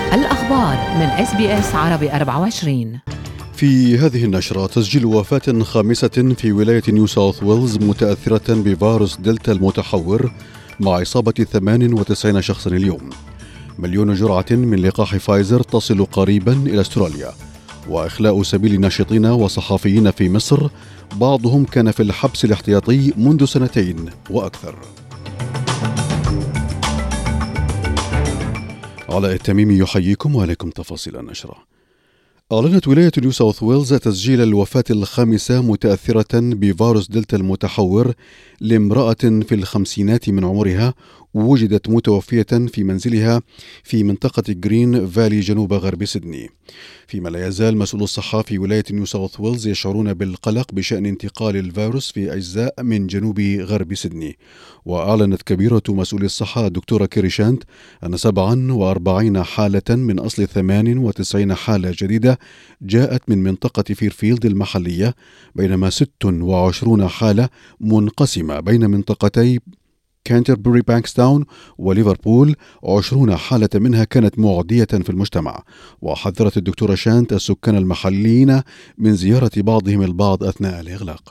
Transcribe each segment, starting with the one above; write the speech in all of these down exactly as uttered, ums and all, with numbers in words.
الأخبار من إس بي إس عربي أربعة وعشرين. في هذه النشرة تسجيل وفاة خامسة في ولاية نيو ساوث ويلز متأثرة بفيروس دلتا المتحور مع إصابة ثمانية وتسعين شخصا اليوم. مليون جرعة من لقاح فايزر تصل قريبا إلى أستراليا. وإخلاء سبيل ناشطين وصحفيين في مصر، بعضهم كان في الحبس الاحتياطي منذ سنتين وأكثر. علاء التميمي يحييكم وعليكم تفاصيل النشرة. أعلنت ولاية نيو ساوث ويلز تسجيل الوفاة الخامسة متأثرة بفيروس دلتا المتحور لامرأة في الخمسينات من عمرها، وجدت متوفية في منزلها في منطقة جرين فالي جنوب غرب سيدني. فيما لا يزال مسؤول الصحة في ولاية نيو ساوث ويلز يشعرون بالقلق بشأن انتقال الفيروس في أجزاء من جنوب غرب سيدني. وأعلنت كبيرة مسؤولي الصحة الدكتورة كيري شانت أن سبعة وأربعين حالة من أصل ثمانية وتسعين حالة جديدة جاءت من منطقة فيرفيلد المحلية، بينما ست وعشرين حالة منقسمة بين منطقتي كانتربري بانكستاون وليفربول، عشرين حالة منها كانت معدية في المجتمع. وحذرت الدكتورة شانت السكان المحليين من زيارة بعضهم البعض أثناء الإغلاق.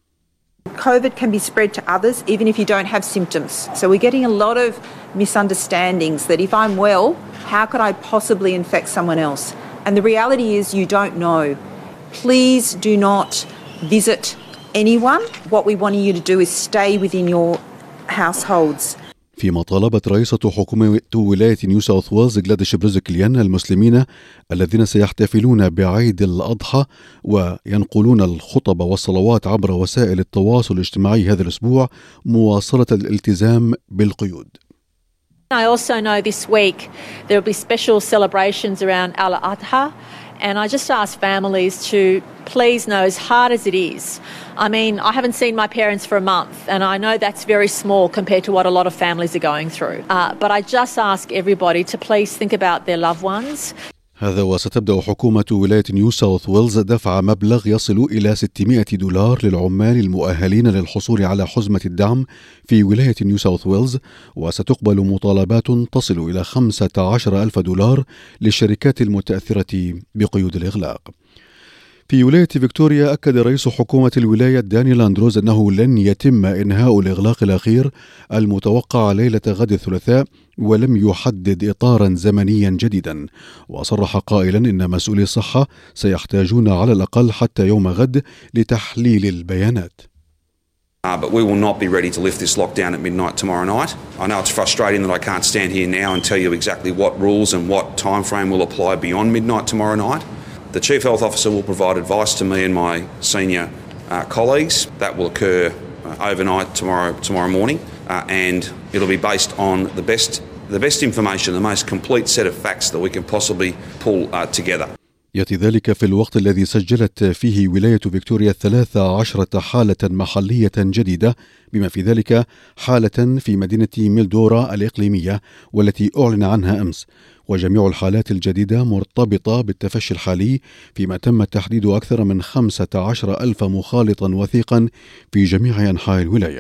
COVID can be spread to others even if you don't have symptoms. So we're getting a lot of misunderstandings that if I'm well, how could I possibly infect someone else? And the reality is you don't know. Please do not visit anyone. What we want you to do is stay within your households. فيما طالبت رئيسة حكومة ولاية نيو ساوث ويلز غلاديش بريزكليان المسلمين الذين سيحتفلون بعيد الأضحى وينقلون الخطب والصلوات عبر وسائل التواصل الاجتماعي هذا الأسبوع مواصلة الالتزام بالقيود. I also know this week there will be special celebrations around Al-Adha, and I just ask families to please know, as hard as it is, I mean, I haven't seen my parents for a month, and I know that's very small compared to what a lot of families are going through. Uh, but I just ask everybody to please think about their loved ones. هذا وستبدأ حكومة ولاية نيو ساوث ويلز دفع مبلغ يصل إلى ستمائة دولار للعمال المؤهلين للحصول على حزمة الدعم في ولاية نيو ساوث ويلز، وستقبل مطالبات تصل إلى خمسة عشر ألف دولار للشركات المتأثرة بقيود الإغلاق. في ولاية فيكتوريا أكد رئيس حكومة الولاية دانيال أندروز أنه لن يتم إنهاء الإغلاق الأخير المتوقع ليلة غد الثلاثاء، ولم يحدد إطارا زمنيا جديدا. وصرح قائلا إن مسؤولي الصحة سيحتاجون على الأقل حتى يوم غد لتحليل البيانات. Uh, but we will not be ready to lift this lockdown at midnight tomorrow night. I know it's frustrating that I can't stand here now and tell you exactly what rules and what time frame will apply beyond midnight tomorrow night. The Chief Health Officer will provide advice to me and my senior uh, colleagues. That will occur uh, overnight tomorrow tomorrow morning, uh, and it'll be based on the best the best information, the most complete set of facts that we can possibly pull uh, together. يأتي ذلك في الوقت الذي سجلت فيه ولاية فيكتوريا ثلاثة عشرة حالة محلية جديدة، بما في ذلك حالة في مدينة ميلدورا الإقليمية والتي أعلن عنها أمس. وجميع الحالات الجديدة مرتبطة بالتفشي الحالي، فيما تم تحديد أكثر من خمسة عشر ألف مخالطا وثيقا في جميع أنحاء الولاية.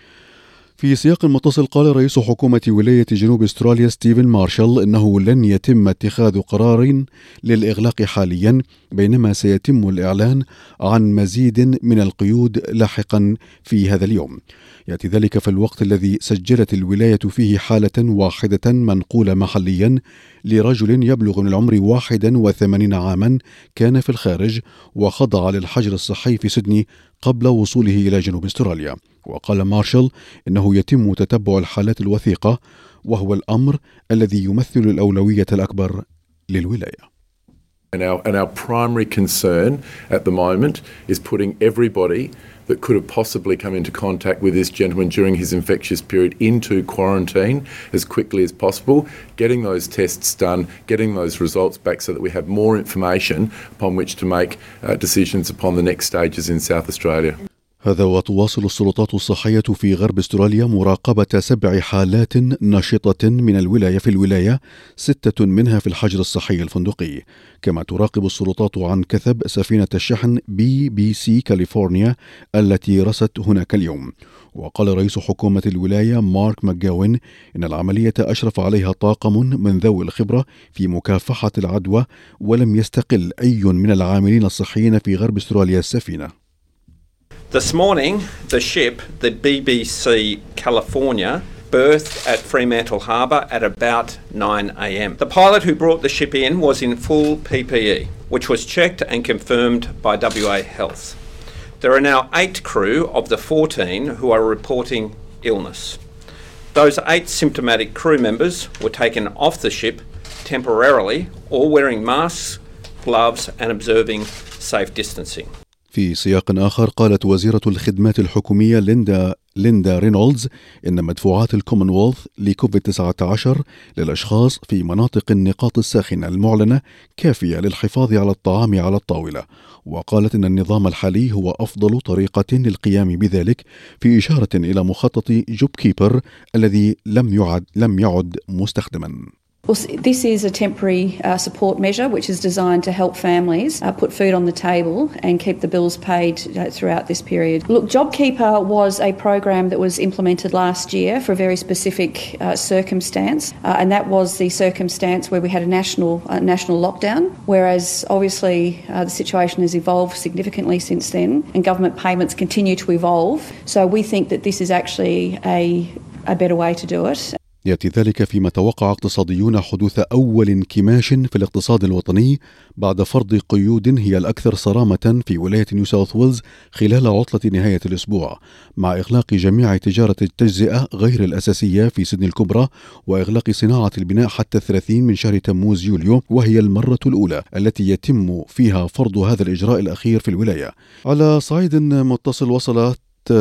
في سياق متصل، قال رئيس حكومة ولاية جنوب استراليا ستيفن مارشال إنه لن يتم اتخاذ قرار للإغلاق حاليا، بينما سيتم الإعلان عن مزيد من القيود لاحقا في هذا اليوم. يأتي ذلك في الوقت الذي سجلت الولاية فيه حالة واحدة منقولة محليا لرجل يبلغ من العمر واحد وثمانين عاما كان في الخارج وخضع للحجر الصحي في سيدني قبل وصوله إلى جنوب استراليا. وقال مارشال إنه يتم تتبع الحالات الوثيقة، وهو الأمر الذي يمثل الأولوية الأكبر للولاية. And our, and our primary concern at the moment is putting everybody that could have possibly come into contact with this gentleman during his infectious period into quarantine as quickly as possible, getting those tests done, getting those results back so that we have more information upon which to make uh, decisions upon the next stages in South Australia. هذا وتواصل السلطات الصحية في غرب استراليا مراقبة سبع حالات نشطة من الولاية في الولاية، ستة منها في الحجر الصحي الفندقي. كما تراقب السلطات عن كثب سفينة الشحن بي بي سي كاليفورنيا التي رست هناك اليوم. وقال رئيس حكومة الولاية مارك ماكجاوين إن العملية أشرف عليها طاقم من ذوي الخبرة في مكافحة العدوى، ولم يستقل أي من العاملين الصحيين في غرب استراليا السفينة. This morning, the ship, the B B C California, berthed at Fremantle Harbour at about nine a m. The pilot who brought the ship in was in full P P E, which was checked and confirmed by W A Health. There are now eight crew of the fourteen who are reporting illness. Those eight symptomatic crew members were taken off the ship temporarily, all wearing masks, gloves and observing safe distancing. في سياق آخر، قالت وزيرة الخدمات الحكومية ليندا ليندا رينولدز إن مدفوعات الكومنولث لكوفيد تسعة عشر للأشخاص في مناطق النقاط الساخنة المعلنة كافية للحفاظ على الطعام على الطاولة. وقالت إن النظام الحالي هو أفضل طريقة للقيام بذلك، في إشارة إلى مخطط جوب كيبر الذي لم يعد لم يعد مستخدما. Well, this is a temporary uh, support measure which is designed to help families uh, put food on the table and keep the bills paid uh, throughout this period. Look, JobKeeper was a program that was implemented last year for a very specific uh, circumstance, uh, and that was the circumstance where we had a national uh, national lockdown, whereas obviously uh, the situation has evolved significantly since then, and government payments continue to evolve. So we think that this is actually a, a better way to do it. يأتي ذلك فيما توقع اقتصاديون حدوث أول انكماش في الاقتصاد الوطني بعد فرض قيود هي الأكثر صرامة في ولاية نيو ساوث ويلز خلال عطلة نهاية الأسبوع، مع إغلاق جميع تجارة التجزئة غير الأساسية في سيدني الكبرى، وإغلاق صناعة البناء حتى الثلاثين من شهر تموز يوليو، وهي المرة الأولى التي يتم فيها فرض هذا الإجراء الأخير في الولاية. على صعيد متصل، وصلت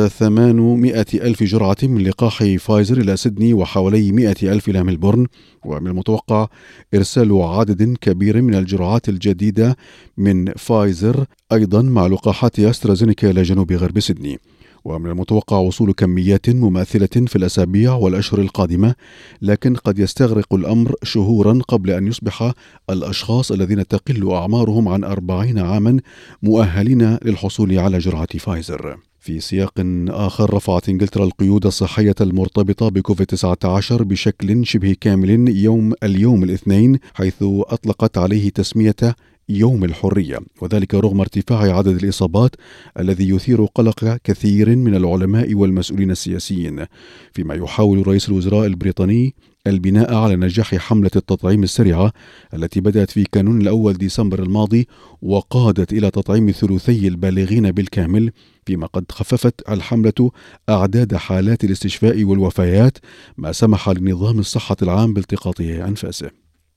ثمانمائة ألف جرعة من لقاح فايزر إلى سيدني وحوالي مائة ألف إلى ملبورن، ومن المتوقع إرسال عدد كبير من الجرعات الجديدة من فايزر أيضا مع لقاحات أسترازينيكا إلى جنوب غرب سيدني. ومن المتوقع وصول كميات مماثلة في الأسابيع والأشهر القادمة، لكن قد يستغرق الأمر شهورا قبل أن يصبح الأشخاص الذين تقل أعمارهم عن أربعين عاما مؤهلين للحصول على جرعة فايزر. في سياق آخر، رفعت إنجلترا القيود الصحية المرتبطة بكوفيد تسعة عشر بشكل شبه كامل يوم اليوم الاثنين، حيث أطلقت عليه تسمية يوم الحرية، وذلك رغم ارتفاع عدد الإصابات الذي يثير قلق كثير من العلماء والمسؤولين السياسيين، فيما يحاول رئيس الوزراء البريطاني البناء على نجاح حملة التطعيم السريعة التي بدأت في كانون الأول ديسمبر الماضي وقادت إلى تطعيم ثلثي البالغين بالكامل، فيما قد خففت الحملة أعداد حالات الاستشفاء والوفيات، ما سمح لنظام الصحة العام بالتقاطه أنفاسه.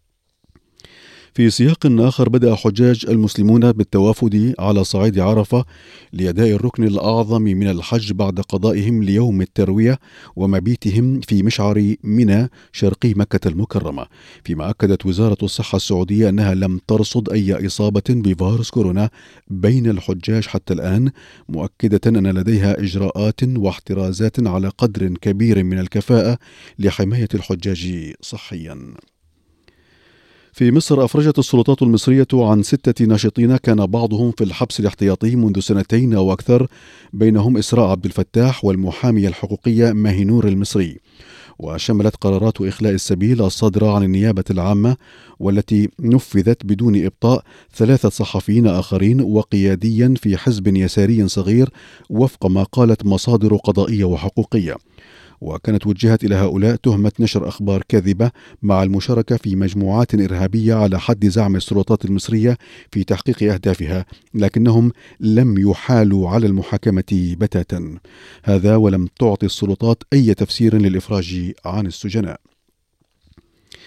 في سياق آخر، بدأ حجاج المسلمون بالتوافد على صعيد عرفة لأداء الركن الأعظم من الحج بعد قضائهم ليوم التروية ومبيتهم في مشعر منى شرقي مكة المكرمة، فيما أكدت وزارة الصحة السعودية أنها لم ترصد أي إصابة بفيروس كورونا بين الحجاج حتى الآن، مؤكدة أن لديها إجراءات واحترازات على قدر كبير من الكفاءة لحماية الحجاج صحيا. في مصر، أفرجت السلطات المصرية عن ستة ناشطين كان بعضهم في الحبس الاحتياطي منذ سنتين أو أكثر، بينهم إسراء عبد الفتاح والمحامية الحقوقية ماهي نور المصري. وشملت قرارات إخلاء السبيل الصادرة عن النيابة العامة والتي نفذت بدون إبطاء ثلاثة صحفيين آخرين وقياديا في حزب يساري صغير وفق ما قالت مصادر قضائية وحقوقية. وكانت وجهت إلى هؤلاء تهمة نشر أخبار كاذبة مع المشاركة في مجموعات إرهابية على حد زعم السلطات المصرية في تحقيق أهدافها، لكنهم لم يحالوا على المحاكمة بتاتا، هذا ولم تعطي السلطات أي تفسير للإفراج عن السجناء.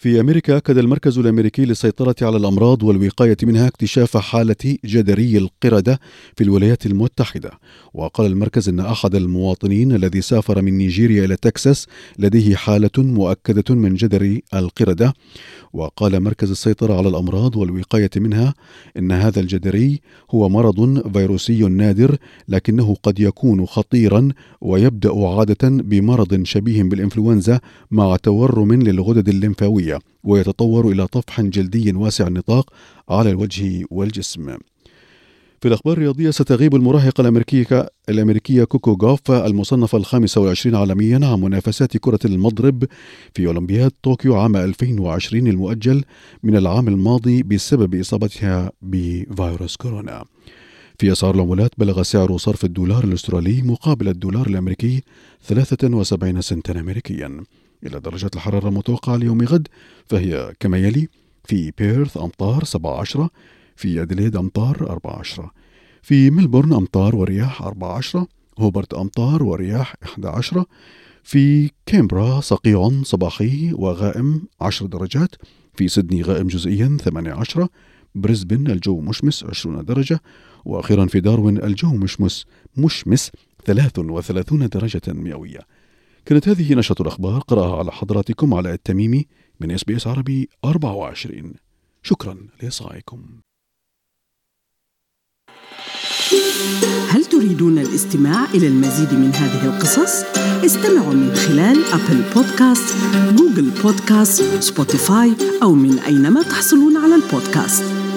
في أمريكا أكد المركز الأمريكي للسيطرة على الأمراض والوقاية منها اكتشاف حالة جدري القردة في الولايات المتحدة. وقال المركز أن أحد المواطنين الذي سافر من نيجيريا إلى تكساس لديه حالة مؤكدة من جدري القردة. وقال مركز السيطرة على الأمراض والوقاية منها إن هذا الجدري هو مرض فيروسي نادر، لكنه قد يكون خطيرا ويبدأ عادة بمرض شبيه بالإنفلونزا مع تورم للغدد الليمفاوية، ويتطور إلى طفح جلدي واسع النطاق على الوجه والجسم. في الأخبار الرياضية، ستغيب المراهقة الأمريكية الأمريكية كوكو غوف المصنفة الخامسة والعشرين عالميا عن منافسات كرة المضرب في أولمبياد طوكيو عام ألفين وعشرين المؤجل من العام الماضي بسبب إصابتها بفيروس كورونا. في أسعار العملات، بلغ سعر صرف الدولار الأسترالي مقابل الدولار الأمريكي ثلاثة وسبعين سنتا أمريكيا. إلى درجات الحرارة المتوقعة ليوم غد فهي كما يلي: في بيرث أمطار سبعة عشرة، في أديليد أمطار أربعة عشرة، في ملبورن أمطار ورياح أربعة عشرة، هوبرت أمطار ورياح إحدى عشرة، في كامبرا صقيع صباحي وغائم عشر درجات، في سيدني غائم جزئيا ثمانية عشرة، بريسبن الجو مشمس عشرين درجة، وأخيرا في داروين الجو مشمس مشمس ثلاثة وثلاثين درجة مئوية. كانت هذه نشرة الأخبار، قرأها على حضراتكم علاء التميمي من إس بي إس عربي أربعة وعشرين. شكرا لإصغائكم. هل تريدون الاستماع إلى المزيد من هذه القصص؟ استمعوا من خلال أبل بودكاست، جوجل بودكاست، سبوتيفاي أو من أينما تحصلون على البودكاست.